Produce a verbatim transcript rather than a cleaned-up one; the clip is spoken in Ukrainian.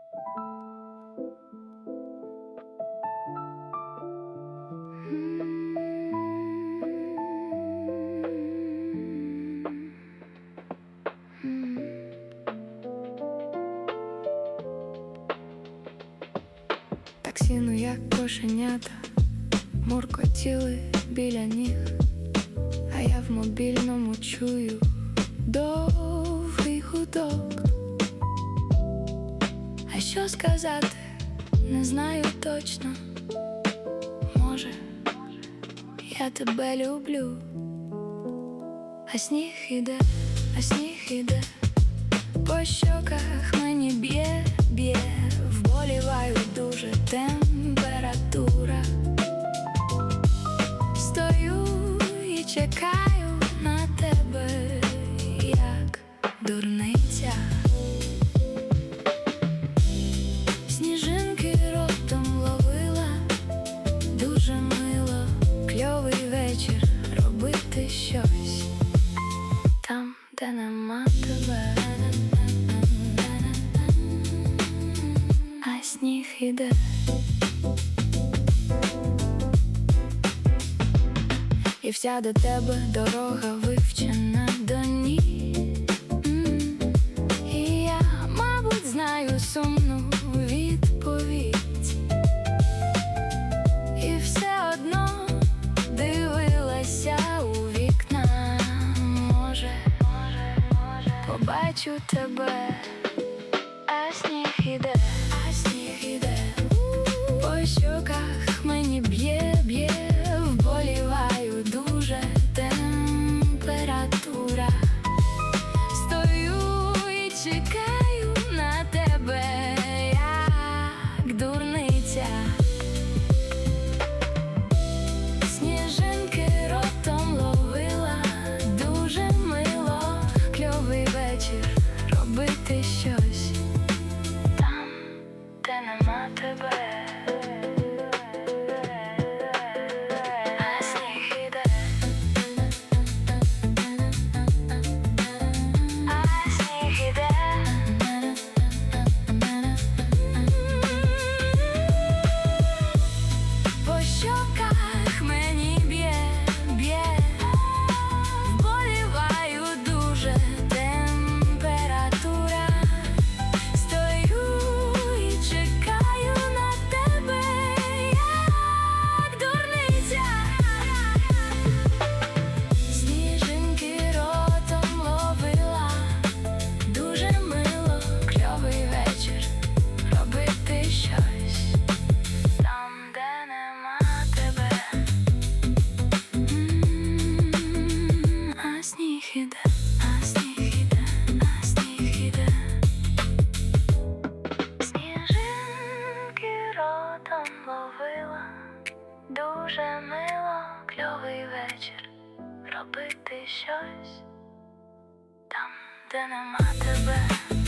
Таксіну, як кошенята, муркотіли біля ніг, а я в мобільному чую довгий гудок. А що сказати, не знаю точно. Може, я тебе люблю. А сніг іде, а сніг іде, по щоках мені б'є, б'є, вболіваю дуже температура. Стою і чекаю на тебе, як дурниця. Сніжинки ротом ловила, дуже мило, кльовий вечір, робити щось там, де нема тебе. А сніг іде. І вся до тебе дорога вивчена до ніг. І я, мабуть, знаю сумну відповідь, і все одно дивилася у вікна. Може, побачу тебе. А сніг іде, а сніг іде, по щоках мені б'є, б'є, вболіваю дуже температура. Стою і чекаю на тебе, як дурниця. Сніжинки ротом ловила, дуже мило, кльовий вечір, робити щось там, де нема тебе. А сніг іде. А сніг іде. По щоках мені б'є, б'є, вболіваю дуже температура. Стою і чекаю на тебе, як дурниця. Сніжинки ротом ловила, дуже мило, кльовий вечір, робити щось там, де нема тебе. М, А сніг іде, а сніг іде, а сніг іде. Сніжинки ротом ловила, дуже мило, кльовий вечір, робити щось там, де нема тебе.